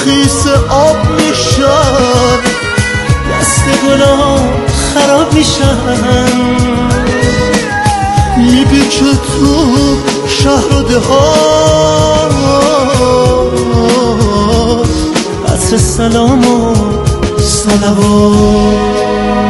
خیس آب میشن، دست گلام خراب میشن. میپیچه تو شهر و دهات، عطر سلام و صلوات.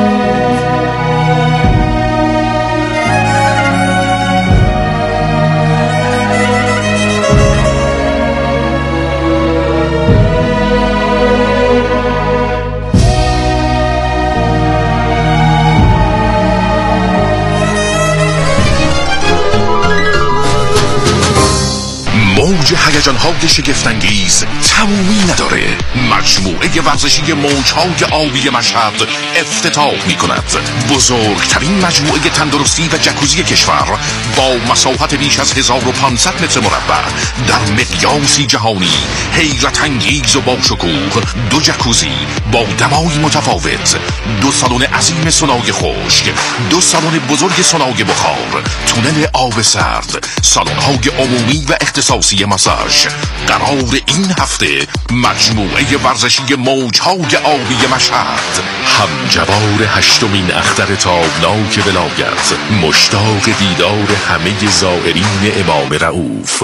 موج هیجان‌های شگفت‌انگیز تمومی نداره. مجموعه ورزشی موج‌های آبی مشهد افتتاح می‌کند بزرگترین مجموعه تندرستی و جکوزی کشور با مساحت بیش از 1500 متر مربع در مقیاسی جهانی، حیرت انگیز و با شکوه. 2 جکوزی با دمای متفاوت، 2 سالن عظیم سونای خشک، 2 سالن بزرگ سونای بخار، تونل آب سرد، سالن‌های عمومی و اختصاصی ماساژ. قرار این هفته مجموعه ورزشی موج‌های آبی مشهد همجوار 8مین اختر تابناک ولایت، مشتاق دیدار همه زائرین امام رؤوف.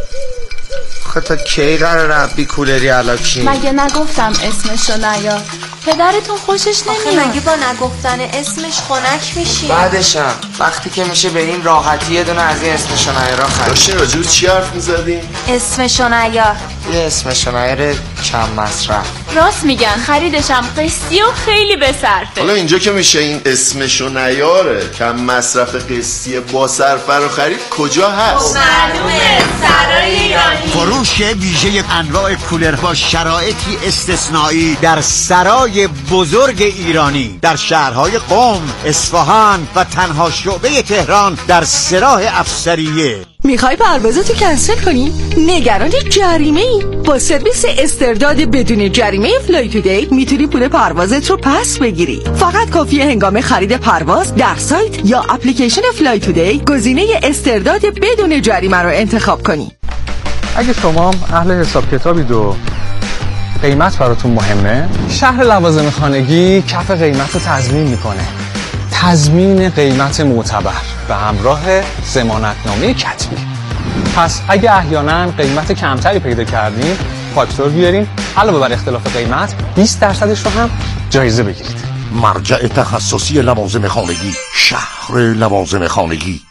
تا کی قرار ربی کولری علاکی؟ مگه نگفتم اسمشو نیار؟ پدرتون خوشش نمیاد. مگه با نگفتن اسمش خنک میشی؟ بعدشم وقتی که میشه به این راحتی یه دونه از این اسمشو نیارا خرید. داشتین راجب چی حرف میزدیم؟ اسمشو نیار. یه اسمشو نیاره کم مصرف. راست میگن، خریدشم قسطی و خیلی به صرفه. حالا اینجا که میشه این اسمشو نیاره کم مصرف قسطی با صرفه رو خرید کجا هست؟ معلومه، سرای ایرانی. فروش ویژه انواع کولر با شرایطی استثنایی در سرای بزرگ ایرانی در شهرهای قم، اصفهان و تنها شعبه تهران در سراح افسریه. میخوای پروازتو کنسل کنی؟ نگران جریمه ای؟ با سرویس استرداد بدون جریمه فلای تودی میتونی پول پروازت رو پس بگیری. فقط کافیه هنگام خرید پرواز در سایت یا اپلیکیشن فلای تودی گزینه استرداد بدون جریمه رو انتخاب کنی. اگه شما اهل حساب کتابید و قیمت براتون مهمه، شهر لوازم خانگی کف قیمت رو تضمین میکنه. تضمین قیمت معتبر به همراه ضمانتنامه کتبی. پس اگه احیانا قیمت کمتری پیدا کردین، فاکتور بیارین، علاوه بر اختلاف قیمت 20% رو هم جایزه بگیرید. مرجع تخصصی لوازم خانگی، شهر لوازم خانگی.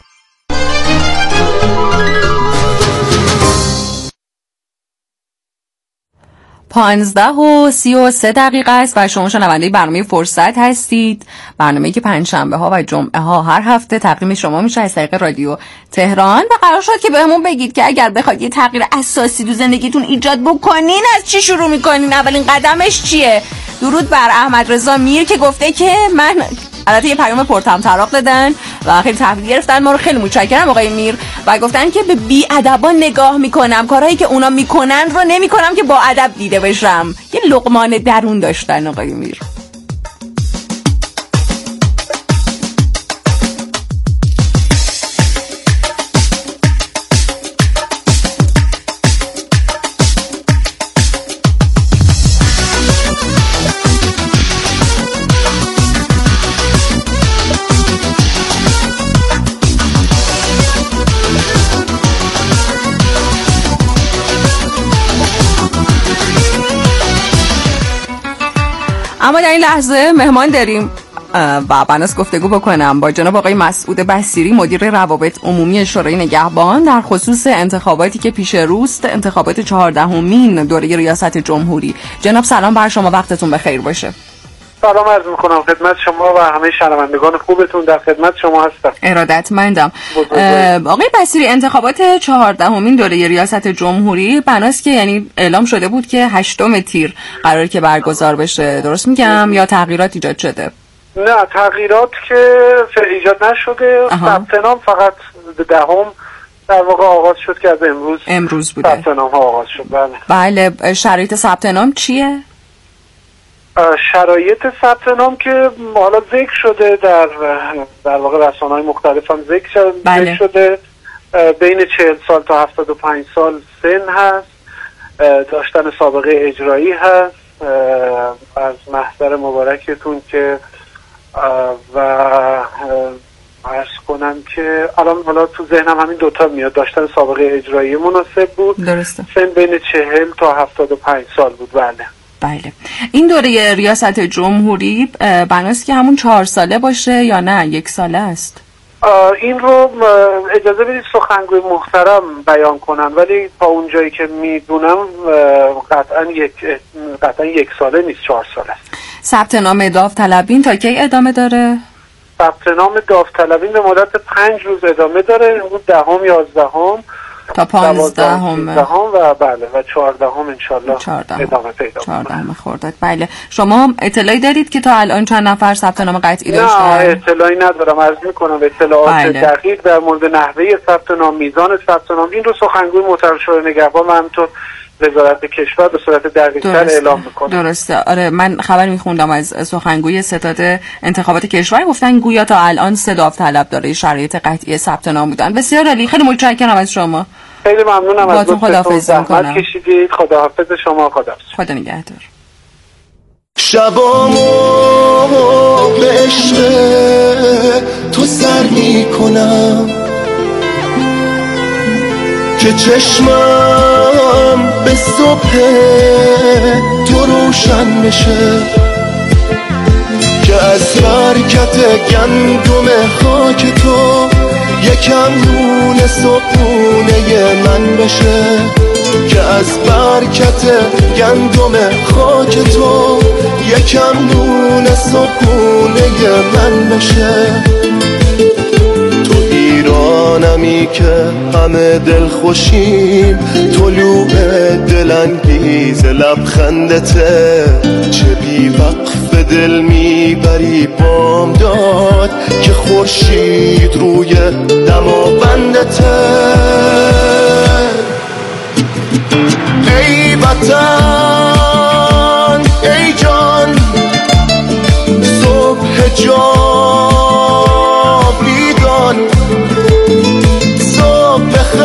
15:33 است و شما شنونده برنامه فرصت هستید. برنامه‌ای که پنجشنبه ها و جمعه ها هر هفته تقدیم شما میشه از طریق رادیو تهران و قرار شد که بهمون بگید که اگر بخواید یه تغییر اساسی تو زندگیتون ایجاد بکنین از چی شروع میکنین، اولین قدمش چیه؟ درود بر احمد رضا میر که گفته که من البته یه پیام پرطمطراق دادن و خیلی تحویل گرفتن ما رو. خیلی متشکرم آقای میر. و گفتن که به بی‌ادبا نگاه میکنم، کارهایی که اونا میکنن رو نمیکنم که با ادب دیده بشم. یه لقمان درون داشتن آقای میر. اما در این لحظه مهمان داریم و بناس گفتگو بکنم با جناب آقای مسعود بصیری، مدیر روابط عمومی شورای نگهبان در خصوص انتخاباتی که پیش روست، انتخابات 14مین دوره ریاست جمهوری. جناب سلام بر شما، وقتتون بخیر باشه. سلام عرض میکنم خدمت شما و همه شنوندگان خوبتون، در خدمت شما هستم. ارادتمندم. آقای بصیری، انتخابات 14مین دوره ریاست جمهوری بناس که یعنی اعلام شده بود که 8 تیر قراره که برگزار بشه، درست میگم یا تغییرات ایجاد شده؟ نه، تغییرات که ایجاد نشده. ثبت نام فقط 10 در واقع آغاز شد که از امروز بوده ثبت نام ها آغاز شد. بله. شرایط ثبت نام چیه؟ شرایط ثبت نام که حالا ذکر شده در واقع رسانه‌های مختلف هم ذکر شده، بین 40 سال تا 75 سال سن هست. داشتن سابقه اجرایی هست از محضر مبارکتون که و عرض کنم که الان حالا تو ذهنم همین دوتا میاد. داشتن سابقه اجرایی مناسب بود. درسته. سن بین 40 تا 75 سال بود. بله. این دوره ریاست جمهوری بناست که همون 4 ساله باشه یا نه 1 ساله است؟ این رو اجازه بدید سخنگوی محترم بیان کنن، ولی تا اونجایی که میدونم قطعا 1 ساله نیست، 4 ساله. ثبت نام داوطلبین تا کی ادامه داره؟ ثبت نام داوطلبین به مدت 5 روز ادامه داره، اون 10 11 تا 15 و بله و 14 انشالله ادامه پیدا کنه. 14 خرداد. بله. شما اطلاعی دارید که تا الان چند نفر ثبت نام قطعی داشتن؟ نه اطلاعی ندارم. عرض میکنم اطلاعات دقیق در مورد نحوه ثبت نام، میزان ثبت نام، این رو سخنگوی محترم شورای نگهبان و همینطور وزارت کشور به صورت دقیق‌تر اعلام میکنه. درسته. آره من خبر میخوندم از سخنگوی ستاد انتخابات کشور، گفتن گویا تا الان 3 داوطلب داره شرایط قطعی ثبت نام بودن. بسیار عالی. خیلی متشکرم از شما. خیلی ممنونم از لطفتون. زحمت کشیدید. خداحافظ شما. خدا نگهدار. شبامو به عشق تو سر میکنم که چشمم به صبح تو روشن بشه، که از برکت گندم خاک تو یکم نون صبحونه من بشه، که از برکت گندم خاک تو یکم نون صبحونه من بشه. تو ایرانمی که همه دل خوشیم، طلوع دلانگیز لبخندته، چه بی وقف دل میبری بامداد که خورشید روی دماوندته. ای وطن ای جان صبح جاویدان، صبح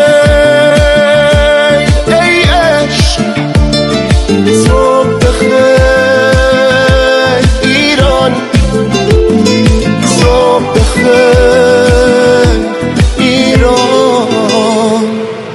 بخیر ای عشق، صبح بخیر ایران، صبح بخیر ایران.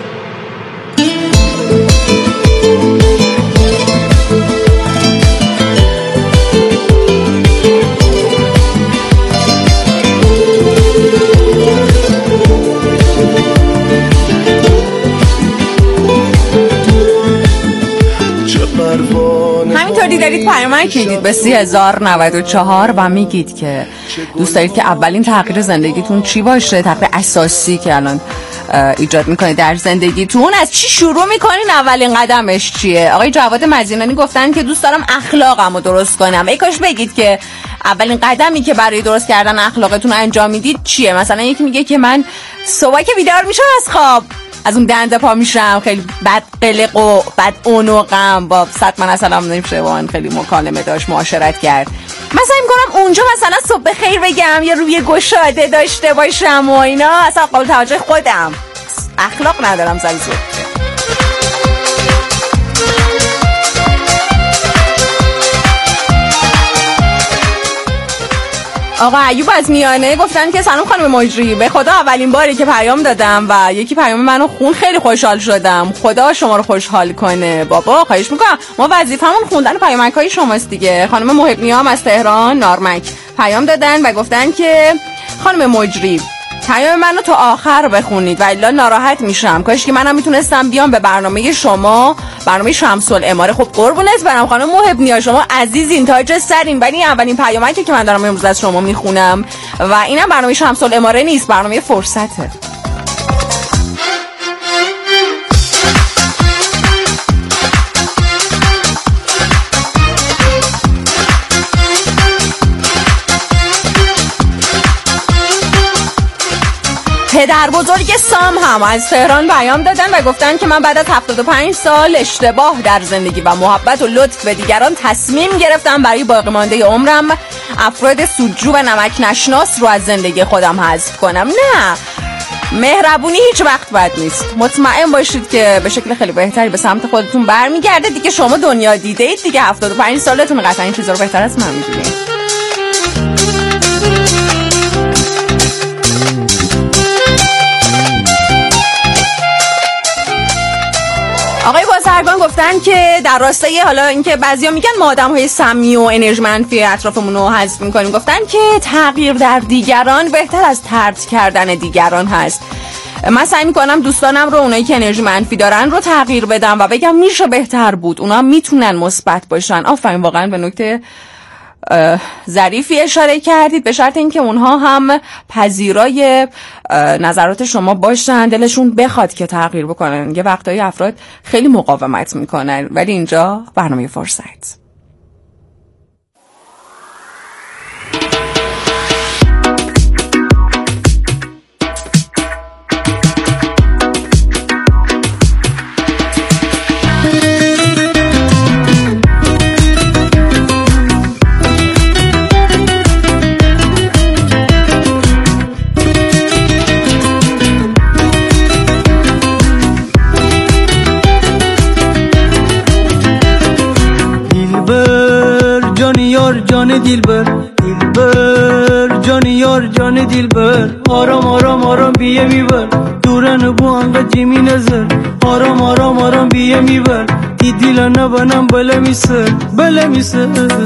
همینطوری دارید پیامک میدید به 3094 و میگید که دوست دارید که اولین تغییر زندگیتون چی باشه، تغییر اساسی که الان ایجاد میکنید در زندگیتون، از چی شروع میکنین، اولین قدمش چیه؟ آقای جواد مزینانی گفتن که دوست دارم اخلاقمو درست کنم. ای کاش بگید که اولین قدمی که برای درست کردن اخلاقتون انجام میدید چیه. مثلا یکی میگه که من صبح که بیدار میشم از خواب از اون دنده پا میشم، خیلی بد قلق و بد اونوقم، با 100 من سلام نمیشه، با من خیلی مکالمه داشت، معاشرت کرد. مثلا میگم اونجا مثلا صبح خیر بگم یا روی گشاده داشته باشم و اینا، اصلا قابل توجه خودم، اخلاق ندارم سر صبح. آقا ایوب از میانه گفتن که سلام خانم مجری، به خدا اولین باری که پیام دادم و یکی پیام منو خون خیلی خوشحال شدم، خدا شما رو خوشحال کنه. بابا خواهش میکنم، ما وظیفمون خوندن پیامک‌های شماست دیگه. خانم محب نیام از تهران نارمک پیام دادن و گفتن که خانم مجری پیام منو تا آخر بخونید و الا ناراحت میشم، کاش که منم میتونستم بیام به برنامه شما، برنامه شمس العماره. خب قربونت برم خانم محب نیا، شما عزیزین، تاج سرین، ولی اولین پیامکی که من دارم امروز از شما میخونم و اینم برنامه شمس العماره نیست، برنامه فرصته. پدر بزرگ سام هم از تهران پیام دادن و گفتن که من بعد از 75 سال اشتباه در زندگی و محبت و لطف به دیگران تصمیم گرفتم برای باقی مانده عمرم افراد سودجو و نمک نشناس رو از زندگی خودم حذف کنم. نه مهربونی هیچ وقت بد نیست. مطمئن باشید که به شکل خیلی بهتری به سمت خودتون برمیگرده. دیگه شما دنیا دیده اید دیگه، 75 سالتون، قطعا این چیزا رو بهتر از من میدونید. آقای بازرگان گفتن که در راستای حالا اینکه بعضیا میگن ما آدم‌های سمی و انرژی منفی اطرافمون رو حذف می‌کنیم، گفتن که تغییر در دیگران بهتر از طرد کردن دیگران هست. من سعی می‌کنم دوستانم رو، اونایی که انرژی منفی دارن رو تغییر بدم و بگم میشه بهتر بود، اونا میتونن مثبت باشن. آفرین، واقعا به نکته ظریفی اشاره کردید، به شرط اینکه اونها هم پذیرای نظرات شما باشن، دلشون بخواد که تغییر بکنن. یه وقتایی افراد خیلی مقاومت میکنن، ولی اینجا برنامه فرصت. جان دیلبر دیلبر جان یار جان دیلبر آرام آرام آرام بیه میبر دورن بو انقدر جیمی نظر آرام آرام آرام بیه میبر دی دیل نبنم بله میسر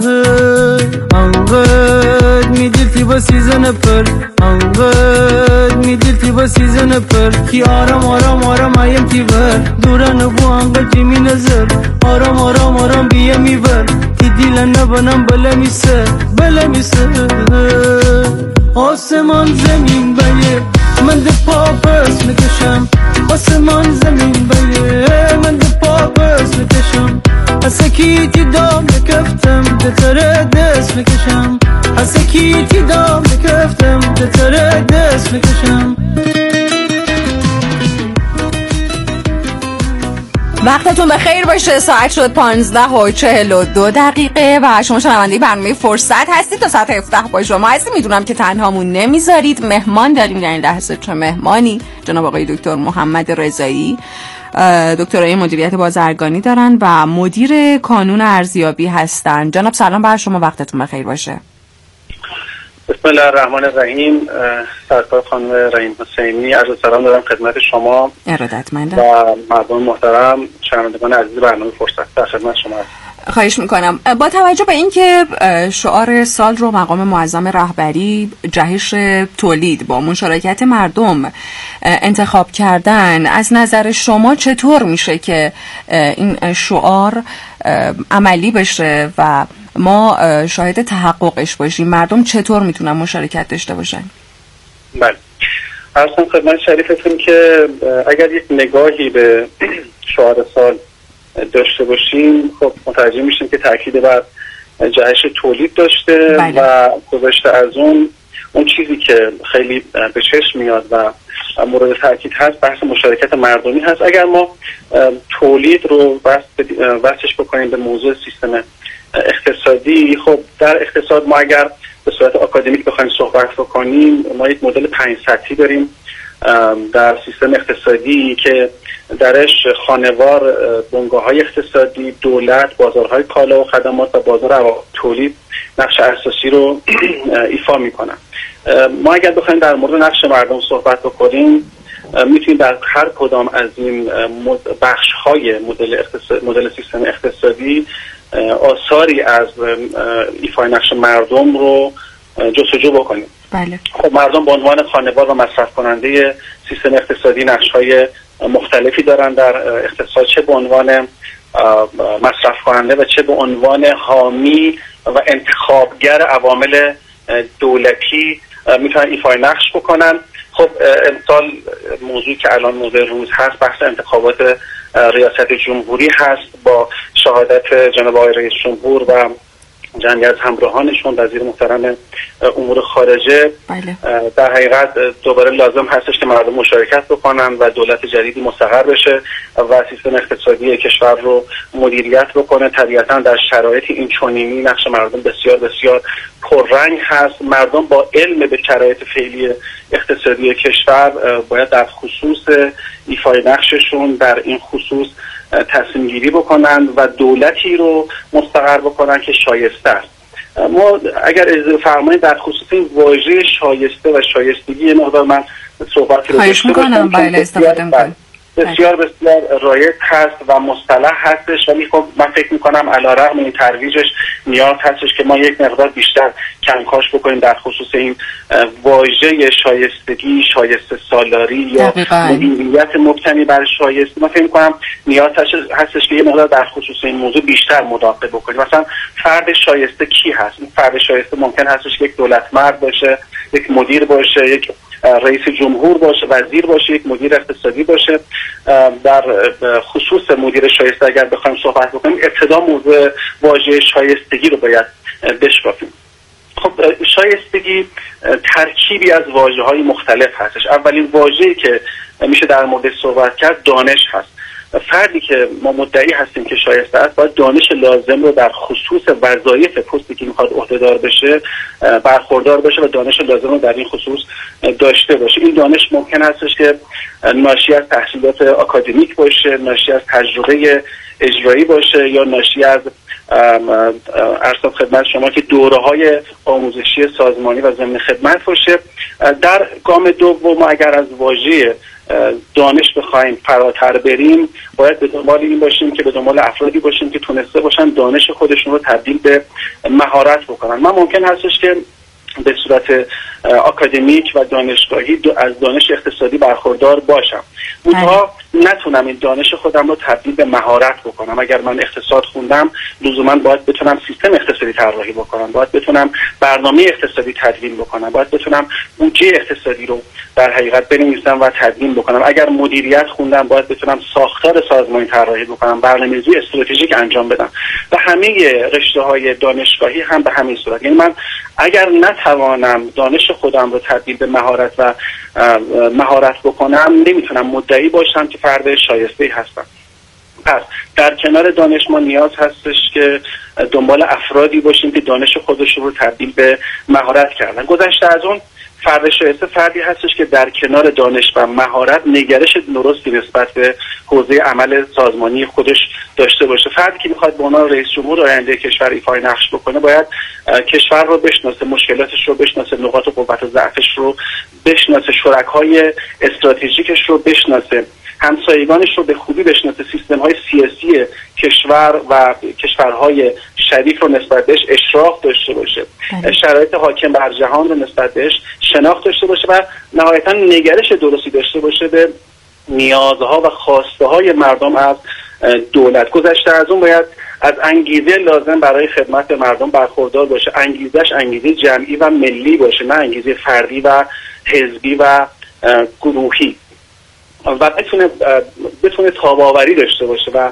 انقدر میدیل تی با سیزن پر انقدر میدیل تی با سیزن پر کی آرام آرام آرام ایم تی بر دورن بو انقدر جیمی نظر آرام آرام آرام بیه میبر دیل نبنم بله میسه آسمان زمین بیه من ده پاپس میکشم آسمان زمین بیه من ده پاپس میکشم حسکیتی دام بکفتم ده تره دست میکشم حسکیتی دام بکفتم ده تره دست میکشم. وقتتون بخیر باشه. ساعت شد 15:42 و شما شنونده برنامه فرصت هستید. تا ساعت 17 با شما هستیم. میدونم که تنهامون نمیذارید. مهمان داریم در این لحظه. چه مهمانی؟ جناب آقای دکتر محمد رضایی، دکترای مدیریت بازرگانی دارن و مدیر کانون ارزیابی هستن. جناب سلام بر شما، وقتتون بخیر باشه. بسم الله الرحمن الرحیم. سرکار خانم رحیم حسینی، عرض سلام دارم خدمت شما ارادتمندم و مردم محترم شنوندگان عزیز برنامه فرصت. در خدمت شما هستم. خواهش میکنم. با توجه به اینکه شعار سال رو مقام معظم رهبری جهش تولید با مشارکت مردم انتخاب کردن، از نظر شما چطور میشه که این شعار عملی بشه و ما شاهد تحققش باشیم؟ مردم چطور میتونن مشارکت داشته باشن؟ بله، عرضم خدمت شریفتون که اگر یک نگاهی به شعار سال داشته باشیم، خب متوجه میشیم که تاکید بر جهش تولید داشته. بله. و گذشته از اون چیزی که خیلی به چشم میاد و مورد تاکید هست بحث مشارکت مردمی هست. اگر ما تولید رو وصلش بکنیم به موضوع سیستم اقتصادی، خب در اقتصاد ما اگر به صورت آکادمیک بخوایم صحبت بکنیم، ما یک مدل 5 سطحی داریم در سیستم اقتصادی که درش خانوار، بنگاه‌های اقتصادی، دولت، بازارهای کالا و خدمات و بازار تولید نقش اساسی رو ایفا میکنن. ما اگر بخوایم در مورد نقش مردم صحبت بکنیم، میتونیم در هر کدام از این بخش‌های مدل سیستم اقتصادی آثاری از ایفای نقش مردم رو جستجو بکنیم. بله. خب مردم به عنوان خانوار و مصرف کننده سیستم اقتصادی نقش‌های مختلفی دارن در اقتصاد، چه به عنوان مصرف کننده و چه به عنوان حامی و انتخابگر عوامل دولتی میتونن ایفای نقش بکنن. خب امسال موضوعی که الان موضوع روز هست بحث انتخابات ریاست جمهوری هست با شهادت جناب آقای رئیس جمهور و جمعی از همراهانشون، وزیر محترم امور خارجه. بله. در حقیقت دوباره لازم هستش که مردم مشارکت بکنن و دولت جدیدی مستقر بشه و سیستم اقتصادی کشور رو مدیریت بکنه. طبیعتا در شرایط این چنینی نقش مردم بسیار بسیار پررنگ هست. مردم با علم به شرایط فعلی اقتصادی کشور باید در خصوص ایفای نقششون در این خصوص تصمیم گیری بکنن و دولتی رو مستقر بکنن که شایسته است. ما اگر اجازه فرمایید در خصوص این واژه شایسته و شایستگی یه مقدار من صحبتی رو داشته باشم. بله استفاده می‌کنم. بسیار رایج هست و مصطلح هستش، ولی خب من فکر میکنم علیرغم این ترویجش نیاز هستش که ما یک مقدار بیشتر کنکاش بکنیم در خصوص این واژه شایستگی، شایسته سالاری یا مدیریت مبتنی بر شایسته. من فکر میکنم نیاز هستش که یه مقدار در خصوص این موضوع بیشتر مداقه بکنیم. مثلا فرد شایسته کی هست؟ این فرد شایسته ممکن هستش که یک دولتمرد باشه، یک مدیر باشه، یک رئیس جمهور باشه، وزیر باشه، یک مدیر اقتصادی باشه. در خصوص مدیر شایسته اگر بخوایم صحبت بکنیم، ابتدا موضوع واژه شایستگی رو باید بشکافیم. خب شایستگی ترکیبی از واژه‌های مختلف هستش. اولین واژه‌ای که میشه در مورد صحبت کرد دانش هست. فردی که ما مدعی هستیم که شایسته است باید دانش لازم رو در خصوص وظایف پستی که میخواد عهدهدار بشه برخوردار باشه و دانش لازم رو در این خصوص داشته باشه. این دانش ممکن هستش که ناشی از تحصیلات آکادمیک باشه، ناشی از تجربه اجرایی باشه، یا ناشی از ارسال خدمت شما که دوره‌های آموزشی سازمانی و ضمن خدمت باشه. در گام دوم ما اگر از واژه دانش بخوایم فراتر بریم، باید به دنبال این باشیم که به دنبال افرادی باشیم که تونسته باشن دانش خودشون رو تبدیل به مهارت بکنن. من ممکن هستش که به صورت آکادمیک و دانشگاهی از دانش اقتصادی برخوردار باشم، منتها نتونم این دانش خودم رو تبدیل به مهارت بکنم. اگر من اقتصاد خوندم لزوما باید بتونم سیستم اقتصادی طراحی بکنم، باید بتونم برنامه اقتصادی تدوین بکنم، باید بتونم بودجه اقتصادی رو در حقیقت بنویسم و تدوین بکنم. اگر مدیریت خوندم باید بتونم ساختار سازمانی طراحی بکنم، برنامه‌ریزی استراتژیک انجام بدم و همه رشته‌های دانشگاهی هم به همین صورت. یعنی من اگر نتوانم دانش خودم رو تبدیل به مهارت بکنم، نمیتونم مدعی باشم که فرد شایسته هستم. پس در کنار دانش ما نیاز هستش که دنبال افرادی باشیم که دانش خودشون رو تبدیل به مهارت کردن. گذشته از اون، فرد شایسته فردی هستش که در کنار دانش و مهارت نگرش درستی نسبت به حوزه عمل سازمانی خودش داشته باشه. فردی که میخواد به عنوان رئیس جمهور آینده کشور ایفای نقش بکنه باید کشور رو بشناسه، مشکلاتش رو بشناسه، نقاط قوت و ضعفش رو بشناسه، شرکای استراتژیکش رو بشناسه، همسایگانش رو به خوبی بشناسه، سیستم‌های سیاسی کشور و کشورهای شریک رو نسبت بهش اشراف داشته باشه، شرایط حاکم بر جهان رو نسبت بهش شناخت داشته باشه و نهایتاً نگرش درستی داشته باشه به نیازها و خواسته های مردم از دولت. گذشته از اون باید از انگیزه لازم برای خدمت به مردم برخوردار باشه. انگیزش انگیزه جمعی و ملی باشه، نه انگیزه فردی و حزبی و گروهی، و بتونه تاب‌آوری داشته باشه و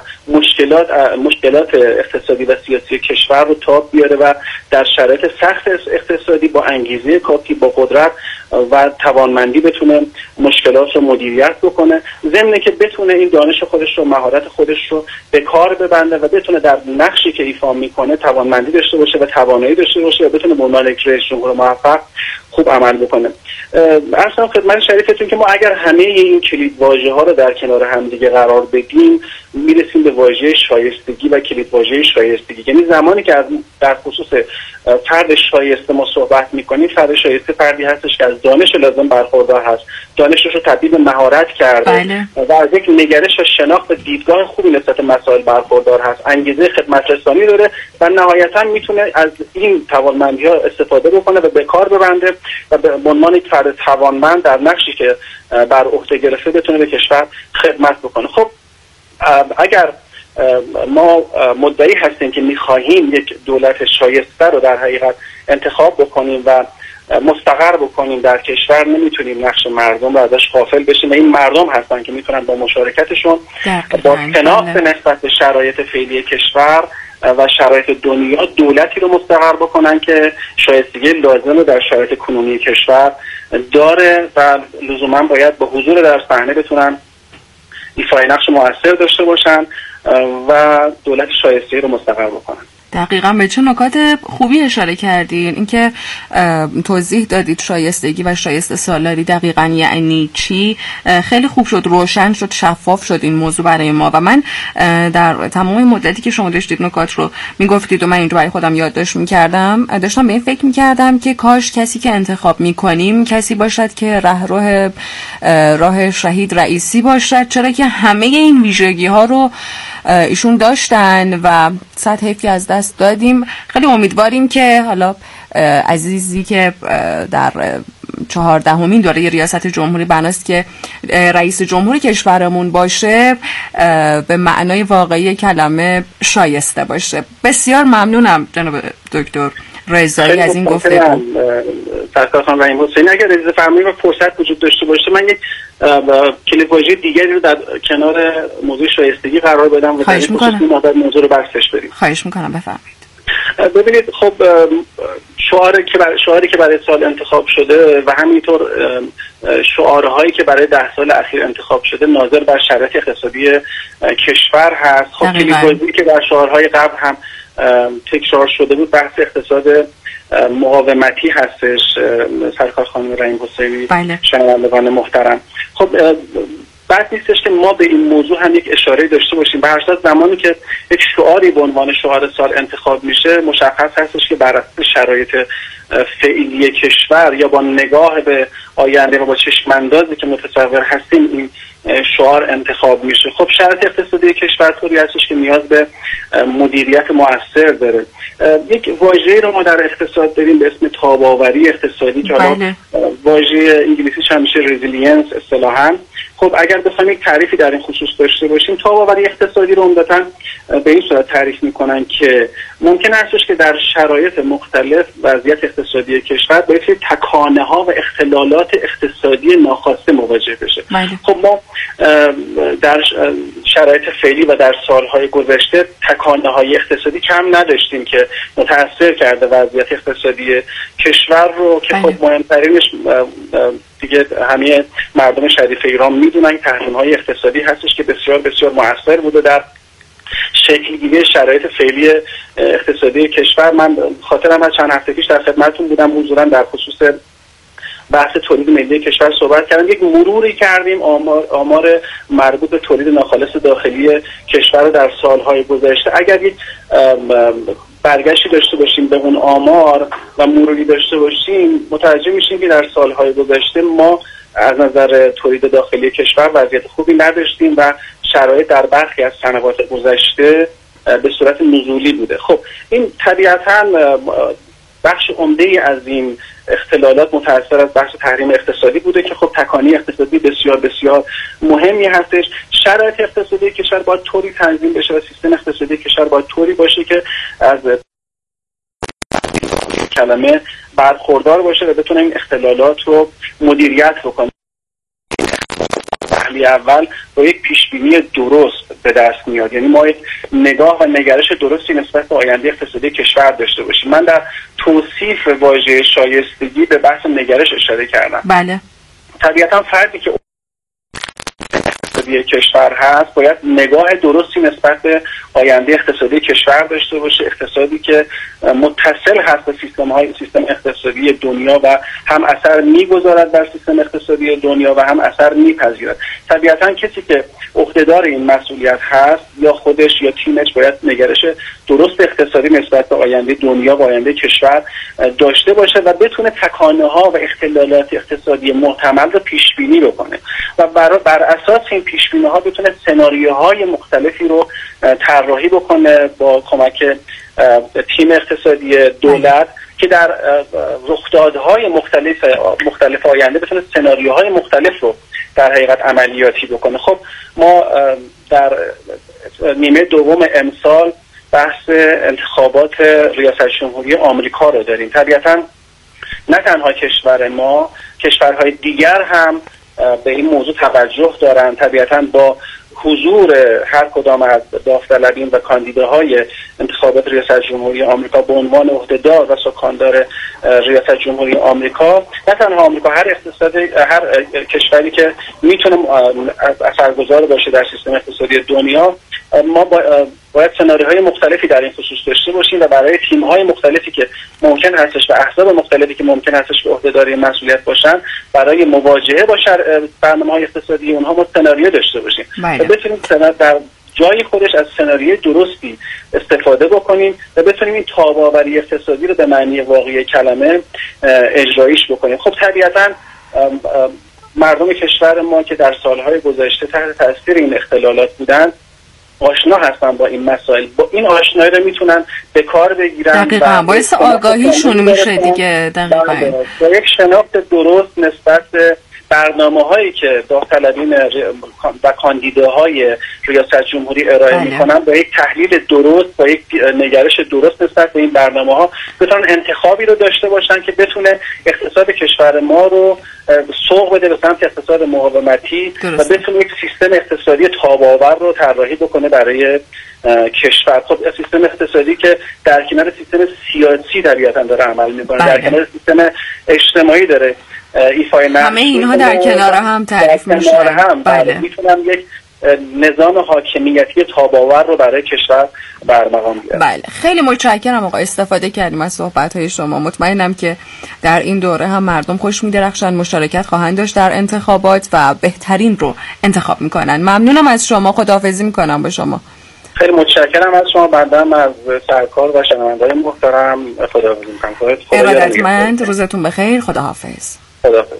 مشکلات اقتصادی و سیاسی کشور رو تاب بیاره و در شرایط سخت اقتصادی با انگیزه کافی، با قدرت و توانمندی بتونه مشکلات رو مدیریت بکنه، ضمن که بتونه این دانش خودش رو، مهارت خودش رو به کار ببنده و بتونه در نقشی که ایفا میکنه توانمندی داشته باشه و توانایی داشته باشه و بتونه به عنوان یک رئیس جمهور موفق خوب عمل بکنه. اصلا خدمت شریفتون که ما اگر همه این کلید واژه ها رو در کنار هم دیگه قرار بدیم، میرسیم به واژه شایستگی و کلید واژه شایستگی. یعنی زمانی که در خصوص فرد شایسته ما صحبت میکنیم، فرد شایسته فردی هستش که از دانش لازم برخوردار هست، دانشش رو تبدیل به مهارت کرده و از یک نگرش و شناخت و دیدگاه خوبی نسبت مسائل برخوردار هست، انگیزه خدمت رسانی داره و نهایتا میتونه از این توانمندی ها استفاده بکنه و به کار ببنده و به عنوان یک فرد توانمند در نقشی که بر عهده گرفته بتونه به کشور خدمت بکنه. خب اگر ما مدعی هستیم که میخواهیم یک دولت شایسته رو در حقیقت انتخاب بکنیم و مستقر بکنیم در کشور، نمیتونیم نقش مردم رو ازش غافل بشیم و این مردم هستن که میتونن با مشارکتشون با شناخت نسبت به شرایط فعلی کشور و شرایط دنیا دولتی رو مستقر بکنن که شایستگی لازم رو در شرایط کنونی کشور داره و لزوما باید با حضور در صحنه بتونن ایفای نقش مؤثر داشته باشن و دولت شایسته رو مستقر بکنن. دقیقاً به چه نکات خوبی اشاره کردین، اینکه توضیح دادید شایستگی و شایسته سالاری دقیقاً یعنی چی. خیلی خوب شد، روشن شد، شفاف شد این موضوع برای ما و من در تمام مدتی که شما داشتید نکات رو میگفتید و من اینجا برای خودم یادداشت میکردم، داشتم به این فکر میکردم که کاش کسی که انتخاب میکنیم کسی باشد که راه شهید رئیسی باشد، چرا که همه این ویژگی ها رو ایشون داشتن و صد حیف که از دست دادیم. خیلی امیدواریم که حالا عزیزی که در 14مین دوره ریاست جمهوری بناست که رئیس جمهور کشورمون باشه به معنای واقعی کلمه شایسته باشه. بسیار ممنونم جناب دکتر رضایی از این گفتگو. سرکار خانم رحیم حسینی، اگر اجازه فرمایید و فرصت وجود داشته باشه من یک کلید واژه دیگری رو در کنار موضوع شایستگی قرار بدم و در این خصوص موضوع رو بحثش بریم. خواهش میکنم، بفرمایید. ببینید خب شعاری که برای سال انتخاب شده و همینطور شعارهایی که برای 10 سال اخیر انتخاب شده ناظر بر شرایط اقتصادی کشور هست. خب کلید واژه‌ای که در شعارهای قبل هم تکرار شده بود بحث اقتصاد مقاومتی هستش سرکار خانم رحیم حسینی. شنوندگان محترم، خب بد نیستش که ما به این موضوع هم یک اشاره داشته باشیم. به هر صورت زمانی که یک شعاری به عنوان شعار سال انتخاب میشه مشخص هستش که بر اساس شرایط فعلی کشور یا با نگاه به آینده و با چشماندازی که متصور هستیم این شعار انتخاب میشه. خب شرایط اقتصادی کشور طوری هستش که نیاز به مدیریت مؤثر داره. یک واژه‌ای رو ما در اقتصاد داریم به اسم تاب‌آوری اقتصادی که واژه انگلیسیش هم میشه رزیلینس اصطلاحاً. خب اگر بخوایم یک تعریفی در این خصوص داشته باشیم، تاب‌آوری اقتصادی رو عمدتاً به این صورت تعریف میکنن که ممکن هستش که در شرایط مختلف وضعیت اقتصادی کشور با یک تکانه‌ها و اختلالات اقتصادی ناخواسته مواجه بشه. خب ما در شرایط فعلی و در سالهای گذشته تکانه‌های اقتصادی کم نداشتیم که متأثر کرده وضعیت اقتصادی کشور رو که خب مهمترینش دیگه همه مردم شریف ایران میدونن تحریم‌های اقتصادی هستش که بسیار بسیار مؤثر بوده در شکل‌گیری شرایط فعلی اقتصادی کشور. من خاطرم از چند هفته پیش در خدمتتون بودم، حضوراً در خصوص بحث تولید ملی کشور صحبت کردیم، یک مروری کردیم آمار مربوط به تولید ناخالص داخلی کشور رو در سالهای گذشته. اگر یک برگشتی داشته باشیم به اون آمار و مروری داشته باشیم متوجه میشیم که در سالهای گذشته ما از نظر تولید داخلی کشور وضعیت خوبی نداشتیم و شرایط در برخی از سنوات گذشته به صورت نزولی بوده. خب این طبیعتاً بخش عمده‌ای از این اختلالات متأثر از بخش تحریم اقتصادی بوده که خب تکانی اقتصادی بسیار بسیار مهمی هستش. شرایط اقتصادی کشور باید طوری تنظیم بشه و سیستم اقتصادی کشور باید طوری باشه که از کلمه برخوردار باشه و بتونه این اختلالات رو مدیریت بکنه. اول با یک پیشبینی درست به دست میاد، یعنی ما یک نگاه و نگرش درستی نسبت به آینده اقتصادی کشور داشته باشیم. من در توصیف واژه شایستگی به بحث نگرش اشاره کردم. بله. طبیعتا فردی که اقتصادی کشور هست باید نگاه درستی نسبت به آینده اقتصادی کشور داشته باشه، اقتصادی که متصل هست به سیستم اقتصادی دنیا و هم اثر میگذارد بر سیستم اقتصادی دنیا و هم اثر میپذیرد. طبیعتا کسی که عهدهدار این مسئولیت هست یا خودش یا تیمش باید نگرش درست اقتصادی نسبت به آینده دنیا و آینده کشور داشته باشه و بتونه تکانه‌ها و اختلالات اقتصادی محتمل رو پیش بینی بکنه و بر اساس این پیش بینی‌ها بتونه سناریوهای مختلفی رو طراحی بکنه با کمک تیم اقتصادی دولت که در رخدادهای مختلف آینده بتونه سناریوهای مختلف رو در حقیقت عملیاتی بکنه. خب ما در نیمه دوم امسال بحث انتخابات ریاست جمهوری آمریکا رو داریم. طبیعتاً نه تنها کشور ما، کشورهای دیگر هم به این موضوع توجه دارن. طبیعتاً با حضور هر کدام از داوطلبین و کاندیداهای انتخابات ریاست جمهوری آمریکا به عنوان عهدهدار و سکاندار ریاست جمهوری آمریکا، نه تنها آمریکا، هر کشوری که میتونه اثرگذار باشه در سیستم اقتصادی دنیا، ما باید سناریوهای مختلفی در این خصوص داشته باشیم و برای تیم‌های مختلفی که ممکن هستش و احزاب مختلفی که ممکن هستش به عهدهداری مسئولیت باشن برای مواجهه با برنامه‌های اقتصادی اونها ما سناریو داشته باشیم و بتونیم در جای خودش از سناریوی درستی استفاده بکنیم و بتونیم این تاب‌آوری اقتصادی رو به معنی واقعی کلمه اجرایش بکنیم. خب طبیعتاً مردم کشور ما که در سالهای گذشته تحت تاثیر این اختلالات بودن آشنا هستن با این مسائل، با این آشنایی رو میتونن به کار بگیرن. دقیقاً باعث آگاهیشون میشه دیگه. دقیقاً با یک شناخت درست نسبت به برنامه‌هایی که داوطلبین و کاندیداهای ریاست جمهوری ارائه میکنن، با یک تحلیل درست، با یک نگرش درست نسبت به این برنامه‌ها بتونن انتخابی رو داشته باشن که بتونه اقتصاد کشور ما رو سوق بده به سمت اقتصاد مقاومتی و بتونه یک سیستم اقتصادی تاب‌آور رو طراحی بکنه برای کشور. خب سیستم اقتصادی که در کنار سیستم سیاسی طبیعتاً داره عمل میکنه، در کنار سیستم اجتماعی داره ایفای نقش، همه اینها در کنار هم تعریف میشه. بله میتونم یک نظام حاکمیتی تاب‌آور رو برای کشور برمقام بیارم. بله خیلی متشکرم آقا، استفاده کردیم از صحبت‌های شما. مطمئنم که در این دوره هم مردم خوش می‌درخشن، مشارکت خواهند داشت در انتخابات و بهترین رو انتخاب میکنن. ممنونم از شما، خداحافظی میکنم با شما. خیلی متشکرم از شما. بندم از سرکار و شنونده‌های محترم خداحافظی میکنم. ارادتمند، روزتون بخیر. خداحافظ. خداحافظ.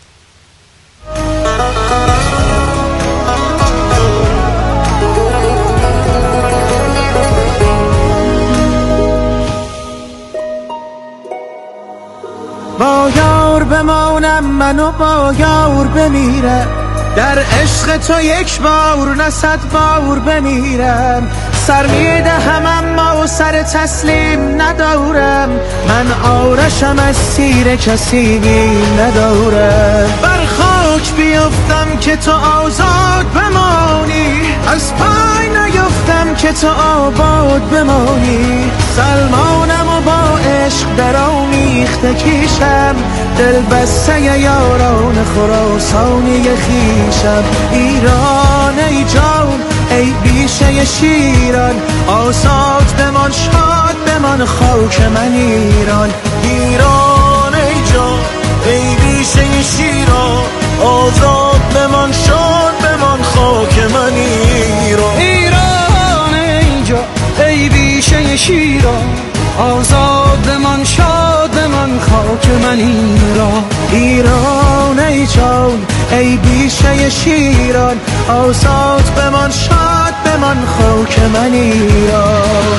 با یار بمانم منو با یار بمیرم، در عشق تو یک بار نه 100 بار بمیرم. سر میدهم اما سر تسلیم ندارم، من آرشم از تیر کسی ندارم. بر خاک بیفتم که تو آزاد بمانی، از پای نیفتم که تو آباد بمانی. سلمانم و با عشق در آمیخته کیشم، دل بسته یاران خراسانی خیشم. ایران ای جان ای بیشه شیران، آزاد بمان شاد بمان خاک من ایران. ایران ای جان ای بیشه شیران، آزاد بمان شاد بمان خاک من ایران. ایران ای جان ای بیشه شیران، آزاد بمان شاد بمان خاک من ایران. ایران ای جان ای بیشه شیران، آزاد بمان شاد بمان خاک من ایران.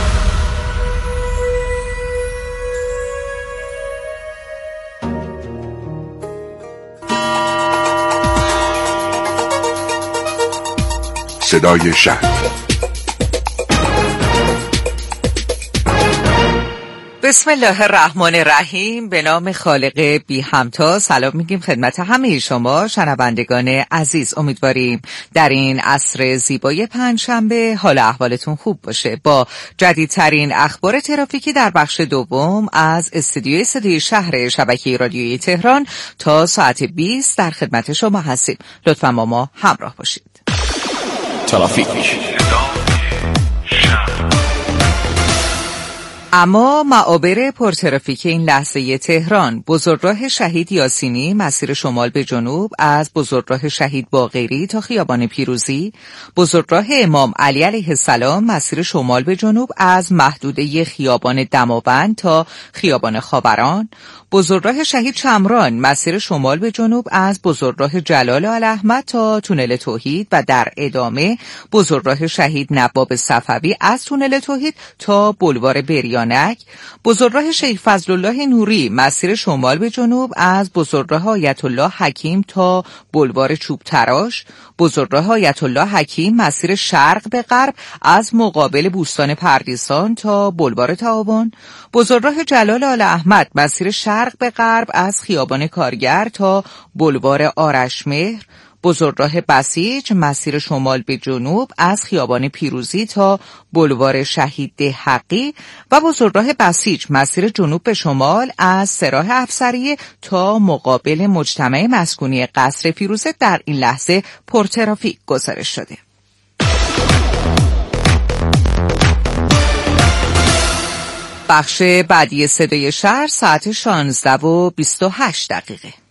صدای شهر. بسم الله الرحمن الرحیم. به نام خالق بی همتا سلام میگیم خدمت همه شما شنوندگان عزیز. امیدواریم در این عصر زیبای پنجشنبه حال احوالتون خوب باشه. با جدیدترین اخبار ترافیکی در بخش دوم از استودیوی صدای شهر شبکه رادیویی تهران تا ساعت 20 در خدمت شما هستیم. لطفاً با ما همراه باشید. ترافیک. اما معابر پرترافیک این لحظه تهران: بزرگراه شهید یاسینی مسیر شمال به جنوب از بزرگراه شهید باقری تا خیابان پیروزی، بزرگراه امام علی علیه السلام مسیر شمال به جنوب از محدوده خیابان دماوند تا خیابان خاوران، بزرگراه شهید شمران مسیر شمال به جنوب از بزرگراه جلال الاحمد تا تونل توحید و در ادامه بزرگراه شهید نواب صفوی از تونل توحید تا بلوار بریانک، بزرگراه شیخ فضلالله نوری مسیر شمال به جنوب از بزرگراه آیت الله حکیم تا بلوار چوب تراش، بزرگراه آیت الله حکیم مسیر شرق به غرب از مقابل بوستان پردیسان تا بلوار تعاون، بزرگراه جلال الاحمد مسیر شرق به غرب از خیابان کارگر تا بلوار آرشمهر، بزرگراه بسیج مسیر شمال به جنوب از خیابان پیروزی تا بلوار شهید دهقی و بزرگراه بسیج مسیر جنوب به شمال از سراح افسریه تا مقابل مجتمع مسکونی قصر فیروزه در این لحظه پرترافیک گزارش شده. بخش بعدی صدای شهر ساعت 16:28.